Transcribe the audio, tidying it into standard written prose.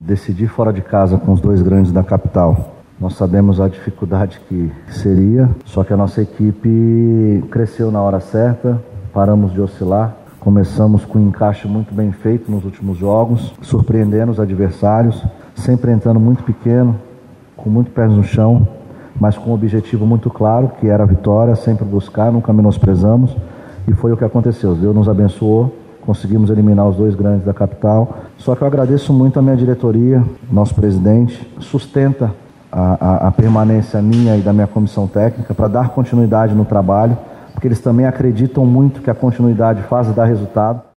decidir fora de casa com os dois grandes da capital. Nós sabemos a dificuldade que seria, só que a nossa equipe cresceu na hora certa, paramos de oscilar, começamos com um encaixe muito bem feito nos últimos jogos, surpreendendo os adversários, sempre entrando muito pequeno, com muito pés no chão, mas com um objetivo muito claro, que era a vitória, sempre buscar, nunca menosprezamos, e foi o que aconteceu. Deus nos abençoou, conseguimos eliminar os dois grandes da capital. Só que eu agradeço muito a minha diretoria, nosso presidente, sustenta a permanência minha e da minha comissão técnica para dar continuidade no trabalho, porque eles também acreditam muito que a continuidade faz dar resultado.